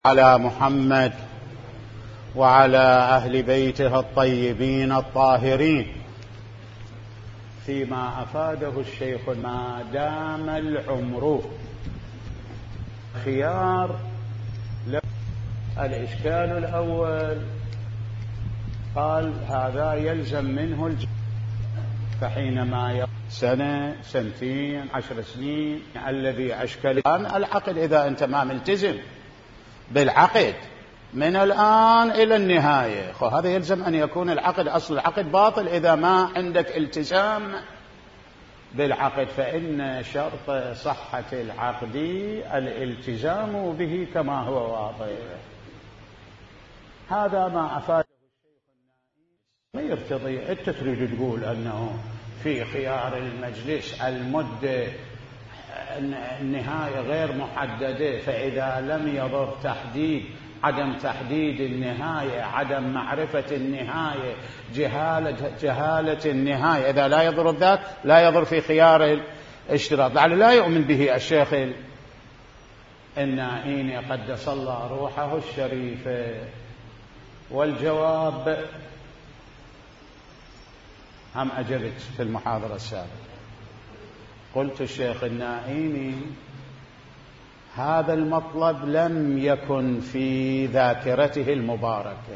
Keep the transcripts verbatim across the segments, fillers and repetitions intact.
على محمد وعلى أهل بيته الطيبين الطاهرين. فيما أفاده الشيخ ما دام العمر خيار. الإشكال الأول قال هذا يلزم منه الج... فحينما سنة سنتين عشر سنين الذي أشكل الآن العقد، إذا أنت ما ملتزم بالعقد من الآن إلى النهاية، هذا يلزم أن يكون العقد أصل العقد باطل إذا ما عندك التزام بالعقد، فإن شرط صحة العقد الالتزام به كما هو واضح. هذا ما أفاده الشيخ النائي. ما يرتضي أنت تريد تقول أنه في خيار المجلس المدة النهاية غير محددة، فإذا لم يضر تحديد عدم تحديد النهاية، عدم معرفة النهاية، جهالة جهالة النهاية، إذا لا يضر الذات لا يضر في خيار الاشتراط. لعل لا يؤمن به الشيخ النائي قدس الله روحه الشريفة. والجواب هم أجبت في المحاضرة السابقة، قلت الشيخ النائي هذا المطلب لم يكن في ذاكرته المباركة.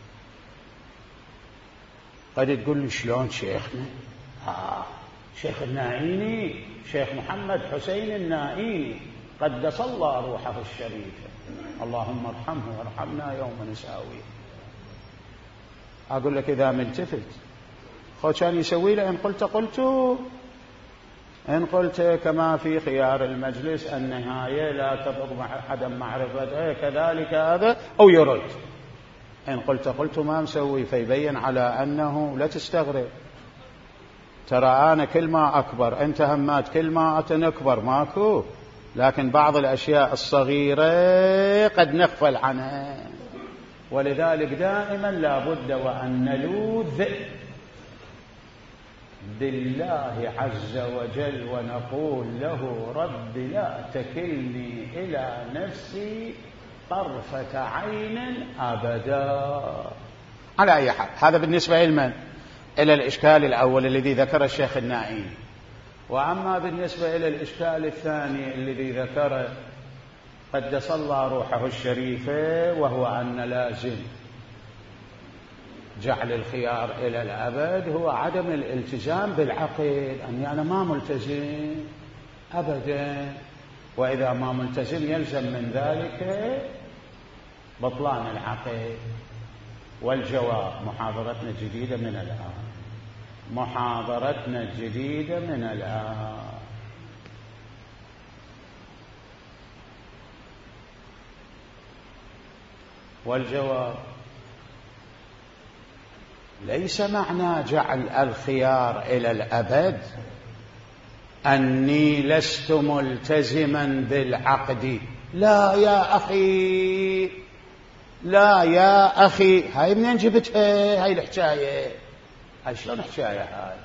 قد تقول لي شلون شيخنا؟ آه شيخ النائي شيخ محمد حسين النائي قدس الله روحه الشريفة، اللهم ارحمه وارحمنا يوم نساويه. أقول لك إذا ملتفت خو كان يسوي له، إن قلت قلت إن قلت كما في خيار المجلس النهاية لا تضر عدم معرفته كذلك هذا أو يرد. إن قلت قلت ما مسوي، فيبين على أنه لا تستغرب، ترى أنا كل ما أكبر أنت همات كل ما أتنكبر ماكو، لكن بعض الأشياء الصغيرة قد نغفل عنها، ولذلك دائما لا بد وأن نلوذ بالله عز وجل ونقول له رب لا تكلني إلى نفسي طرفة عين أبدا. على أي حال هذا بالنسبة لمن؟ إلى الإشكال الأول الذي ذكر الشيخ النائي. وأما بالنسبة إلى الإشكال الثاني الذي ذكر قدس الله روحه الشريفة، وهو أن لازم جعل الخيار إلى الأبد هو عدم الالتزام بالعقد، أني أنا ما ملتزم أبدا، وإذا ما ملتزم يلزم من ذلك بطلان العقد. والجواب محاضرتنا الجديدة من الآن، محاضرتنا الجديدة من الآن. والجواب ليس معنى جعل الخيار إلى الأبد أني لست ملتزما بالعقد. لا يا أخي، لا يا أخي، هاي منين جبتها هاي الحكاية؟ هاي شلون حكاية هاي؟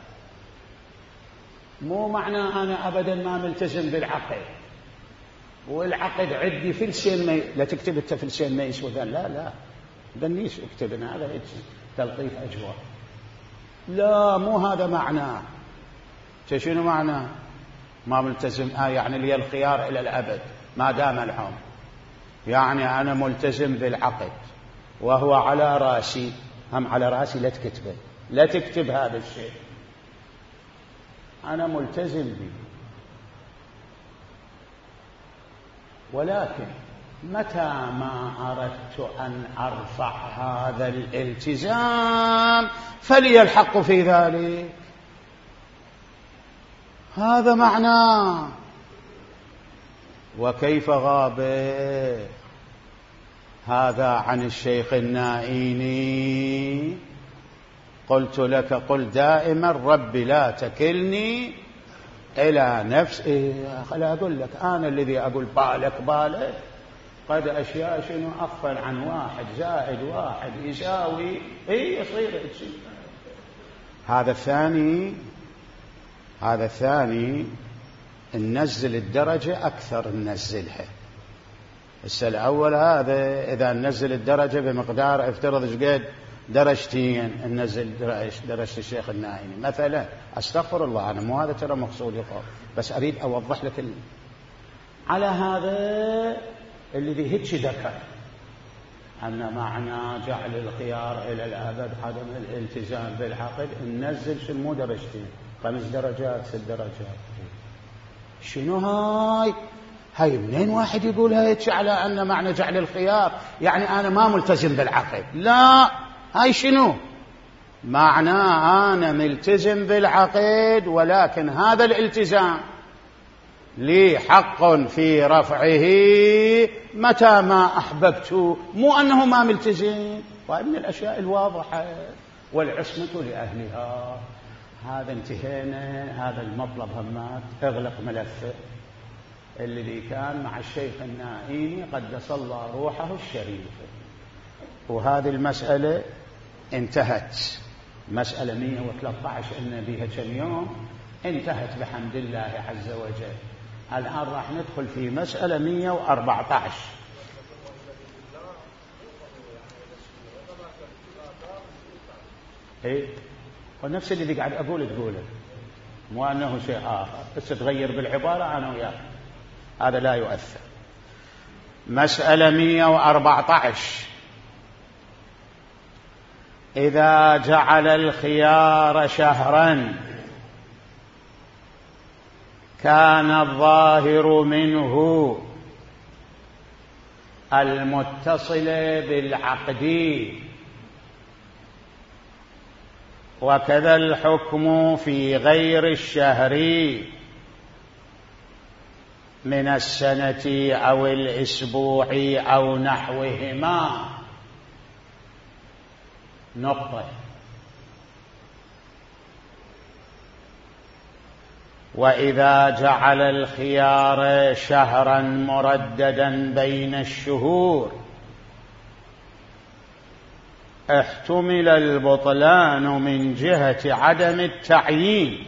مو معنى أنا أبدا ما ملتزم بالعقد والعقد عندي فلسين ما ي... لا تكتب انت فلسين ما يسوى ذا، لا لا بنيش اكتب هذا تلطيف أجواء، لا مو هذا معناه. شنو معناه؟ ما ملتزم آه يعني لي الخيار إلى الأبد ما دام العمر، يعني أنا ملتزم بالعقد وهو على راسي، هم على راسي لا تكتبه، لا تكتب هذا الشيء، أنا ملتزم به. ولكن متى ما أردت أن أرفع هذا الالتزام فلي الحق في ذلك، هذا معناه. وكيف غاب هذا عن الشيخ النائي؟ قلت لك قل دائما رب لا تكلني إلى نفسي. خلي أقول لك أنا الذي أقول بالك بالك، قد أشياء شنو أغفل عن واحد زائد واحد يساوي إيه يصير إيه. هذا الثاني هذا الثاني ننزل الدرجة أكثر ننزلها، السنة الأول هذا إذا ننزل الدرجة بمقدار افترض شقد درجتين، ننزل درجة الشيخ النائمي مثلا. أستغفر الله، أنا مو هذا ترى مقصودي قول، بس أريد أوضح لك ال... على هذا الذي هيك ذكر أن معنى جعل الخيار إلى الأبد عدم الالتزام بالعقد، ننزل شنو درجتين، خمس درجات ست درجات. شنو هاي؟ هاي منين واحد يقول هيك على أن معنى جعل الخيار يعني أنا ما ملتزم بالعقد؟ لا، هاي شنو معنى؟ أنا ملتزم بالعقد، ولكن هذا الالتزام لي حق في رفعه متى ما أحببت، مو أنه ما ملتزم. وهي من الأشياء الواضحة، والعصمة لأهلها. هذا انتهينا، هذا المطلب همات. اغلق ملفه الذي كان مع الشيخ النائمي قدس الله روحه الشريفة، وهذه المسألة انتهت. مسألة مئة وثلاثة عشر قلنا بها كم يوم، انتهت بحمد الله عز وجل. الآن راح ندخل في مسألة مئة وأربعة عشر. ايه، ونفس اللي قاعد أقول تقوله، مو أنه شيء آخر، بس تغير بالعبارة أنا وياك، هذا لا يؤثر. مسألة مئة وأربعة عشر: إذا جعل الخيار شهرا كان الظاهر منه المتصل بالعقد، وكذا الحكم في غير الشهر من السنة أو الأسبوع أو نحوهما. نقطة. وإذا جعل الخيار شهرا مرددا بين الشهور احتمل البطلان من جهة عدم التعيين،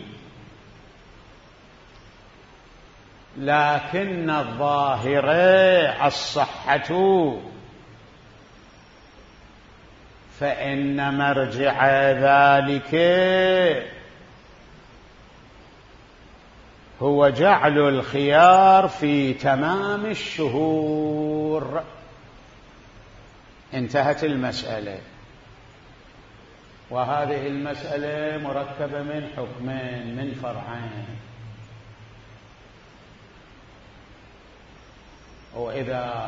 لكن الظاهر الصحة، فإن مرجع ذلك هو جعل الخيار في تمام الشهور. انتهت المسألة. وهذه المسألة مركبة من حكمين، من فرعين. وإذا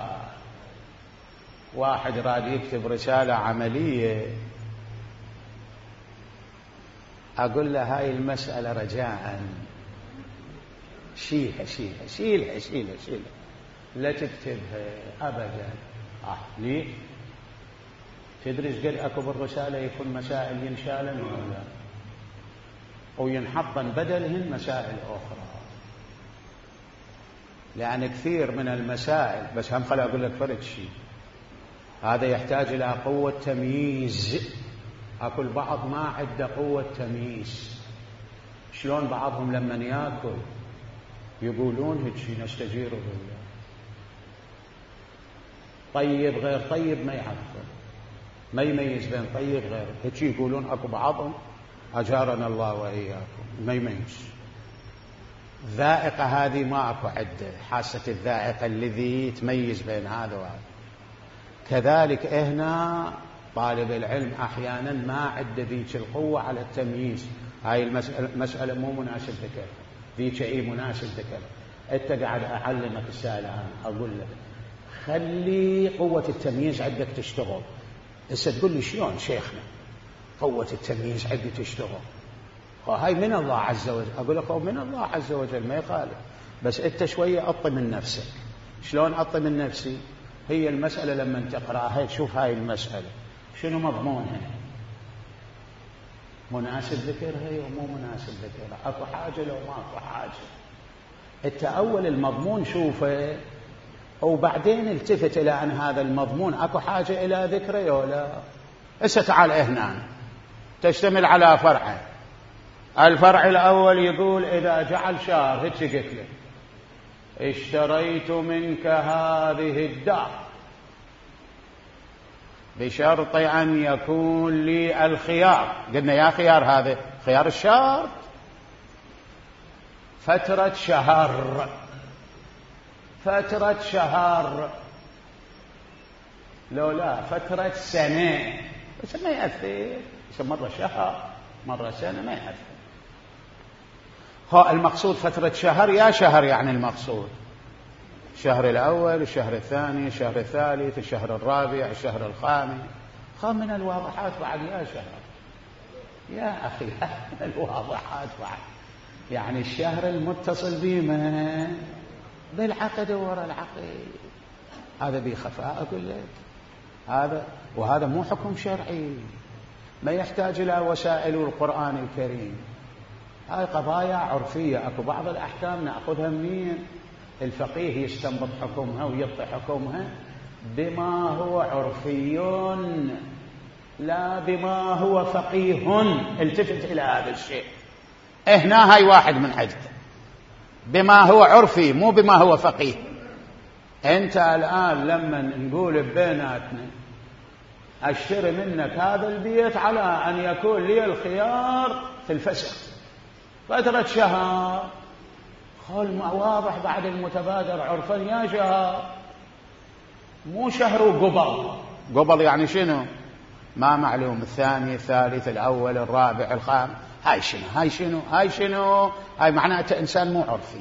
واحد راد يكتب رسالة عملية أقول له هاي المسألة رجاءً شيلها شيلها شيلها شيلها شيلها لا تكتبها أبدا. آه ليه؟ تدري ايش قد أكو بالرسالة يكون مسائل ينشالن ولا وينحطن بدلهن مسائل أخرى، لأن كثير من المسائل، بس هم خلي أقول لك فرق شيء، هذا يحتاج إلى قوة تمييز. أكو البعض ما عنده قوة تمييز. شلون بعضهم لما يأكل يقولون هيك نستجير بالله، طيب غير طيب ما يعرفون، ما يميز بين طيب غير هيك يقولون. أكو بعضهم أجارنا الله وإياكم ما يميز. ذائقة هذه ما أكو عدة، حاسة الذائقة الذي تميز بين هذا وهذا. كذلك هنا طالب العلم أحيانا ما عنده ذيك القوة على التمييز. هاي المسألة مسألة مو مناسب ذكر، ذيك أي مناسب ذكر. أنت قاعد أعلمك السائل الآن أقول لك خلي قوة التمييز عندك تشتغل. هسه تقول لي شلون شيخنا قوة التمييز عندي تشتغل؟ هاي من الله عز وجل. أقول لك من الله عز وجل ما يخالف، بس أنت شوية أطي من نفسك. شلون أطي من نفسي؟ هي المسألة لما تقرأها تشوف هاي المسألة شنو مضمونها، مناسب ذكرها ومو مناسب ذكرها، أكو حاجة لو ما أكو حاجة. أنت أول المضمون شوفه وبعدين التفت إلى أن هذا المضمون أكو حاجة إلى ذكره ولا. هسه تعال هنا تشتمل على فرعين. الفرع الأول يقول إذا جعل شهر، هيك قلت له اشتريت منك هذه الدار بشرط أن يكون لي الخيار. قلنا يا خيار هذا خيار الشرط فترة شهر، فترة شهر، لو لا فترة سنة بس ما يأثر، مرة شهر مرة سنة ما يأثر. هو المقصود فترة شهر يا شهر، يعني المقصود الشهر الأول، الشهر الثاني، الشهر الثالث، الشهر الرابع، الشهر الخامس. خا من الواضحات بعد يا شهر يا أخي، من الواضحات بعد، يعني الشهر المتصل بما بالعقد وراء العقد، هذا بخفاء أقول لك هذا، وهذا مو حكم شرعي ما يحتاج إلى وسائل القرآن الكريم، هاي قضايا عرفية. أكو بعض الأحكام نأخذها منين؟ الفقيه يستنبط حكمها ويعطي حكمها بما هو عرفي لا بما هو فقيه. التفت إلى هذا الشيء، هنا هاي واحد من عدد، بما هو عرفي مو بما هو فقيه. أنت الآن لما نقول بيناتنا أشتري منك هذا البيت على أن يكون لي الخيار في الفسخ فترة شهر، خل ما واضح بعد المتبادر عرفا يا شهر، مو شهر وقبل. قبل يعني شنو؟ ما معلوم، الثاني الثالث الأول الرابع الخامس، هاي شنو هاي شنو هاي شنو هاي معناته إنسان مو عرفي.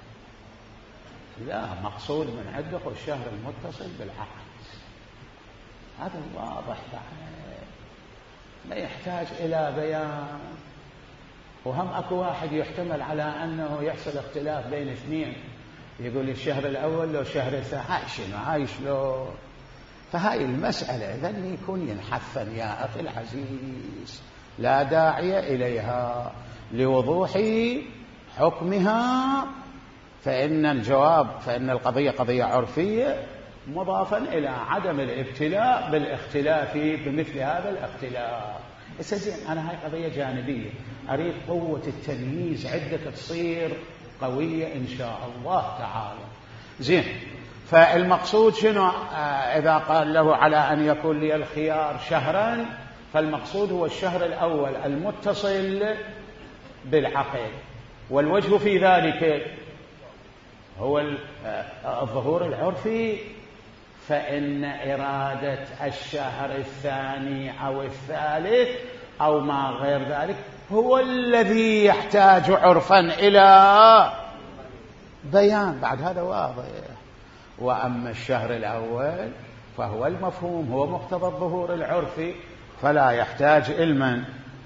لا، مقصود من عندك الشهر المتصل بالعقد، هذا واضح بعد ما يحتاج إلى بيان. وهم أكو واحد يحتمل على أنه يحصل اختلاف بين اثنين، يقول الشهر الأول لو الشهر الثاني، هاي شنو هاي شلون؟ فهاي المسألة ذن يكون ينحفن يا أخي العزيز، لا داعي إليها لوضوح حكمها. فإن الجواب فإن القضية قضية عرفية مضافا إلى عدم الابتلاء بالاختلاف بمثل هذا الاختلاف. بس زين، أنا هاي قضية جانبية، أريد قوة التمييز عندك تصير قوية إن شاء الله تعالى. زين، فالمقصود شنو؟ آه إذا قال له على أن يكون لي الخيار شهرا، فالمقصود هو الشهر الأول المتصل بالعقد، والوجه في ذلك هو الظهور العرفي. فإن إرادة الشهر الثاني أو الثالث أو ما غير ذلك هو الذي يحتاج عرفا إلى بيان، بعد هذا واضح. وأما الشهر الأول فهو المفهوم، هو مقتضى الظهور العرفي، فلا يحتاج علما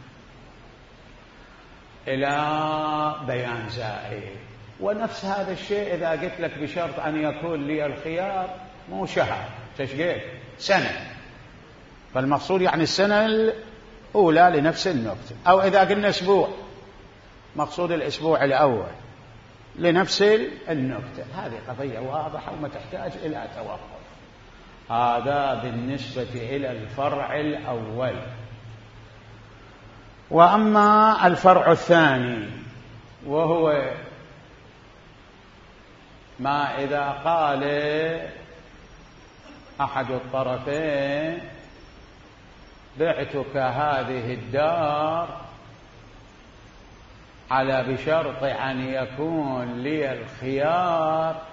إلى بيان زائد. ونفس هذا الشيء إذا قلت لك بشرط أن يكون لي الخيار مو شهر، تشقيق سنة، فالمقصود يعني السنة الأولى لنفس النكتة. أو إذا قلنا أسبوع، مقصود الأسبوع الأول لنفس النكتة. هذه قضية واضحة وما تحتاج إلى توقف. هذا بالنسبة إلى الفرع الأول. وأما الفرع الثاني وهو ما إذا قال أحد الطرفين بعتك هذه الدار على بشرط أن يكون لي الخيار،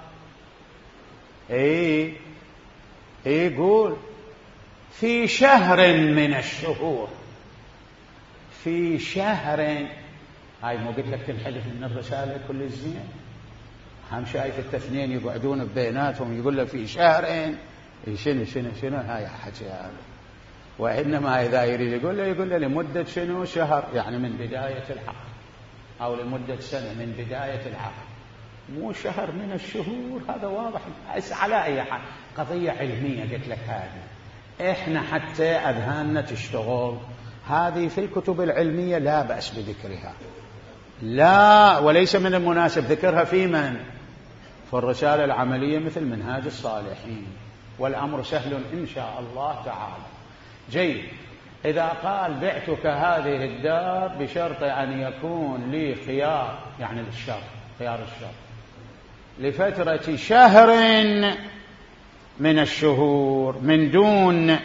إيه يقول في شهر من الشهور، في شهر. هاي مو قلت لك تنحذف من الرسالة كل الزين؟ هم شايف التثنين يقعدون بيناتهم يقول له في شهرين، شنو شنو شنو هاي حكي هذا. وإنما إذا يريد يقول له يقول له لمدة شنو شهر، يعني من بداية العقد، أو لمدة سنة من بداية العقد، مو شهر من الشهور. هذا واضح على أي حال، قضية علمية قلت لك هذه، إحنا حتى أذهاننا تشتغل. هذه في الكتب العلمية لا بأس بذكرها، لا، وليس من المناسب ذكرها في من؟ في الرسالة العملية مثل منهاج الصالحين، والأمر سهل إن شاء الله تعالى. جيد، إذا قال بعتك هذه الدار بشرط أن يكون لي خيار، يعني للشرط، خيار الشرط، لفترة شهر من الشهور من دون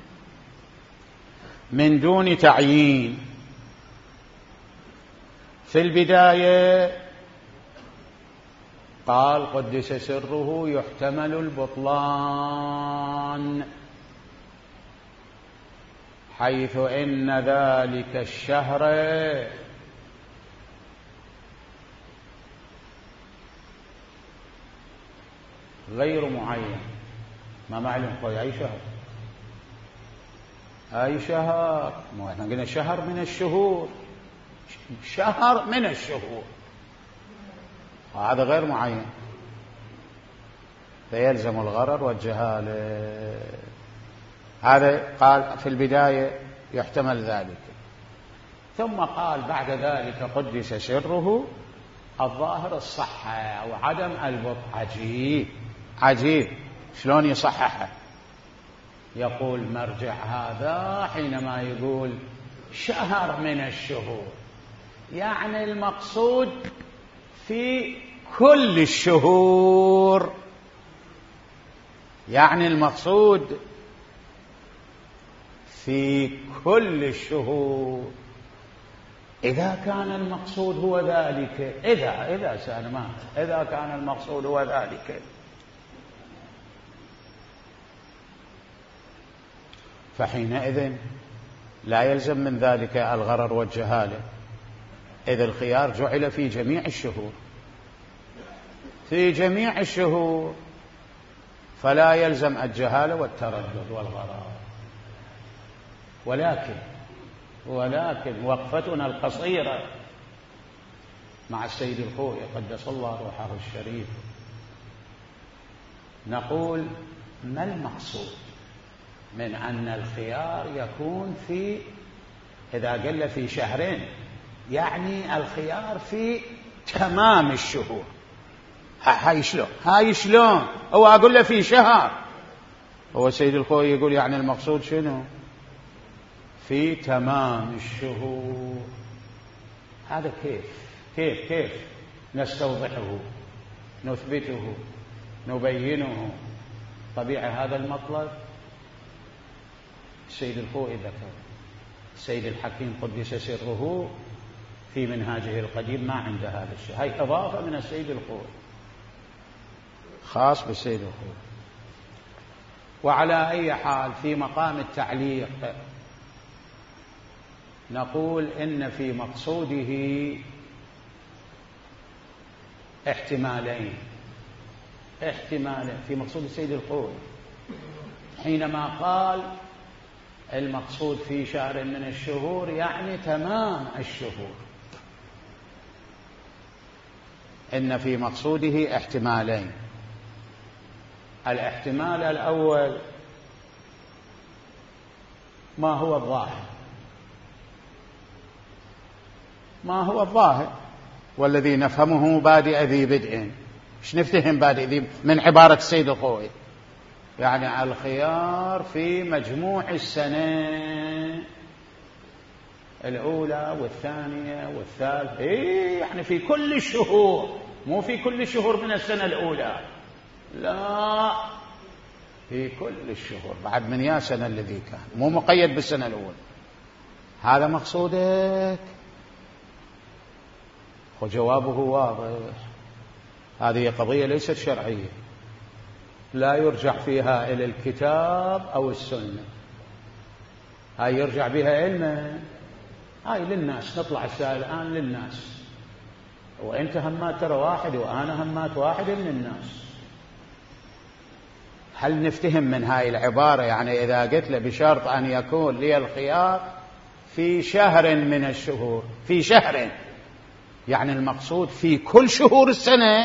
من دون تعيين. في البداية قال قدس سره يحتمل البطلان، حيث إن ذلك الشهر غير معين، ما معلوم أي شهر أي شهر، مو احنا قلنا شهر من الشهور، شهر من الشهور، هذا غير معين، فيلزم الغرر والجهالة. هذا قال في البداية يحتمل ذلك، ثم قال بعد ذلك قدس سره الظاهر الصحة وعدم البطء. عجيب عجيب شلون يصححه؟ يقول مرجع هذا حينما يقول شهر من الشهور يعني المقصود في كل الشهور، يعني المقصود في كل الشهور. إذا كان المقصود هو ذلك، إذا إذا سالما إذا كان المقصود هو ذلك، فحينئذ لا يلزم من ذلك الغرر والجهالة، إذ الخيار جعل في جميع الشهور، في جميع الشهور، فلا يلزم الجهالة والتردد والغرر. ولكن ولكن وقفتنا القصيرة مع السيد الخوئي قدس الله روحه الشريف نقول ما المقصود من أن الخيار يكون في، إذا قل في شهرين يعني الخيار في تمام الشهور. هاي شلون هاي شلون هو أقول له في شهر، هو السيد الخوئي يقول يعني المقصود شنو؟ في تمام الشهور. هذا كيف كيف كيف نستوضحه نثبته نبينه طبيعة هذا المطلب؟ السيد الخوئي ذكر، السيد الحكيم قدس سره في منهاجه القديم ما عنده هذا الشيء، هاي إضافة من السيد الخوئي خاص بالسيد الخوئي. وعلى أي حال في مقام التعليق نقول إن في مقصوده احتمالين احتمالين في مقصود السيد الخوئي حينما قال المقصود في شهر من الشهور يعني تمام الشهور، إن في مقصوده احتمالين. الاحتمال الأول ما هو الظاهر، ما هو الظاهر والذي نفهمه بادئ ذي بدء. ايش نفتهم بادئ ذي من عبارة السيد الخوئي؟ يعني الخيار في مجموع السنة الأولى والثانية والثالثة، إيه يعني في كل الشهور، مو في كل الشهور من السنة الأولى، لا في كل الشهور بعد من يا سنة الذي كان، مو مقيد بالسنة الأولى. هذا مقصودك؟ وجوابه واضح، هذه قضية ليست شرعية، لا يرجع فيها إلى الكتاب أو السنة، هاي يرجع بها علما، هاي للناس، نطلع السائل الآن للناس، وأنت همات ترى واحد وأنا همات واحد من الناس. هل نفتهم من هاي العبارة يعني إذا قلت له بشرط أن يكون لي الخيار في شهر من الشهور، في شهر يعني المقصود في كل شهور السنة؟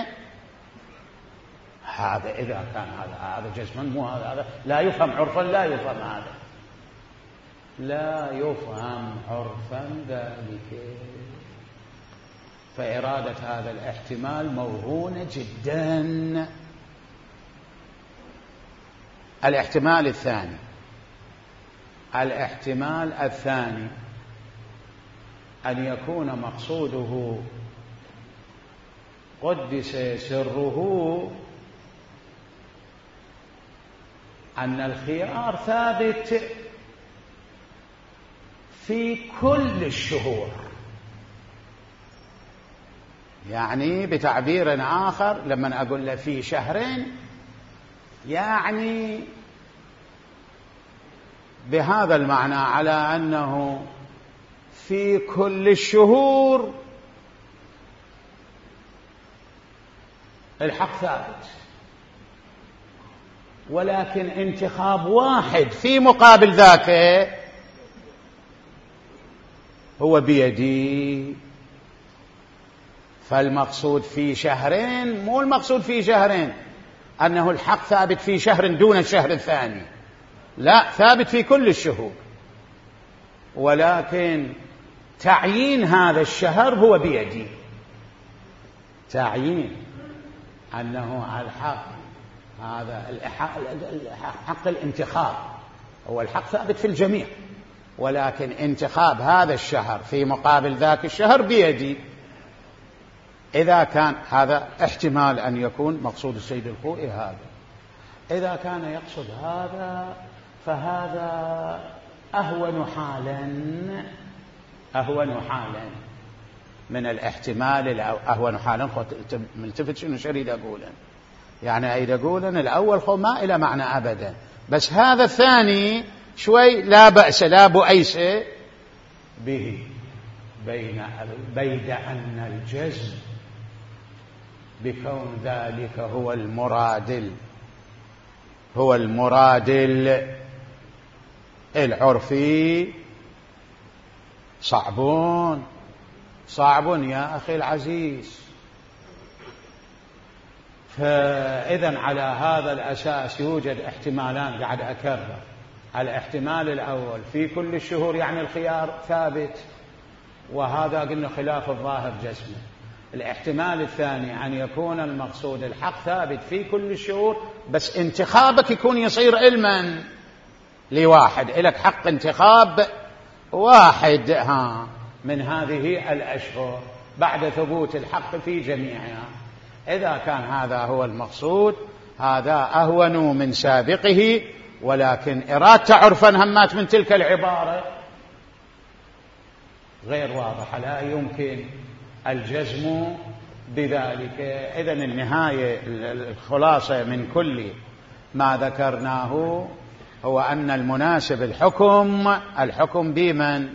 هذا إذا كان هذا هذا جزما مو هذا, هذا لا يفهم عرفا، لا يفهم هذا لا يفهم عرفا ذلك. فإرادة هذا الاحتمال موهونة جدا. الاحتمال الثاني الاحتمال الثاني أن يكون مقصوده قدس سره أن الخيار ثابت في كل الشهور، يعني بتعبير آخر لما أقول له في شهرين يعني بهذا المعنى على أنه في كل الشهور الحق ثابت، ولكن انتخاب واحد في مقابل ذاك هو بيدي. فالمقصود في شهرين مو المقصود في شهرين أنه الحق ثابت في شهر دون الشهر الثاني، لا، ثابت في كل الشهور، ولكن تعيين هذا الشهر هو بيدي. تعيين أنه الحق هذا حق الانتخاب، هو الحق ثابت في الجميع، ولكن انتخاب هذا الشهر في مقابل ذاك الشهر بيدي. إذا كان هذا احتمال أن يكون مقصود السيد الخوئي هذا، إذا كان يقصد هذا فهذا أهون حالا أهون حالا من الاحتمال أهون حالا. ملتفت شنو شريد أقولا، يعني أيد أقولا الأول خو ما إلى معنى أبدا، بس هذا الثاني شوي لا بأس لا بؤيس به، بين بيد أن الجزم بكون ذلك هو المراد هو المراد العرفي صعبون صعب يا أخي العزيز. فإذا على هذا الأساس يوجد احتمالان قاعد أكرر. الاحتمال الأول في كل الشهور يعني الخيار ثابت، وهذا قلنا خلاف الظاهر جسمه. الاحتمال الثاني أن يكون المقصود الحق ثابت في كل الشهور، بس انتخابك يكون يصير علما لواحد، إلك حق انتخاب واحد ها من هذه الأشهر بعد ثبوت الحق في جميعها. إذا كان هذا هو المقصود هذا أهون من سابقه، ولكن إرادة عرفا همات من تلك العبارة غير واضحة، لا يمكن الجزم بذلك. إذن النهاية الخلاصة من كل ما ذكرناه هو أن المناسب الحكم الحكم بمن؟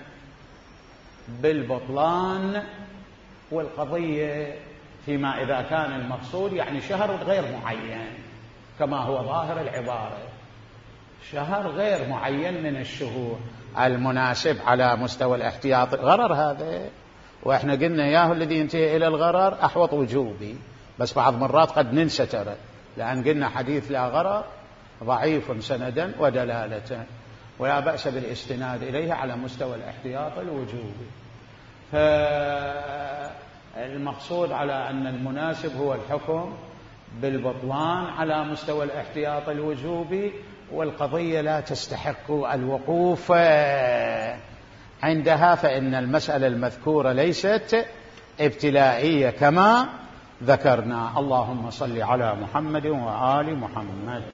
بالبطلان، والقضية فيما إذا كان المقصود يعني شهر غير معين كما هو ظاهر العبارة، شهر غير معين من الشهور المناسب على مستوى الاحتياط. الغرر هذا، وإحنا قلنا ياهو الذي ينتهي إلى الغرر أحوط وجوبي، بس بعض مرات قد ننسى ترى، لأن قلنا حديث لا غرر ضعيف سندا ودلالة، ولا بأس بالاستناد إليه على مستوى الاحتياط الوجوبي. فالمقصود على أن المناسب هو الحكم بالبطلان على مستوى الاحتياط الوجوبي، والقضية لا تستحق الوقوف عندها، فإن المسألة المذكورة ليست ابتلائية كما ذكرنا. اللهم صل على محمد وآل محمد.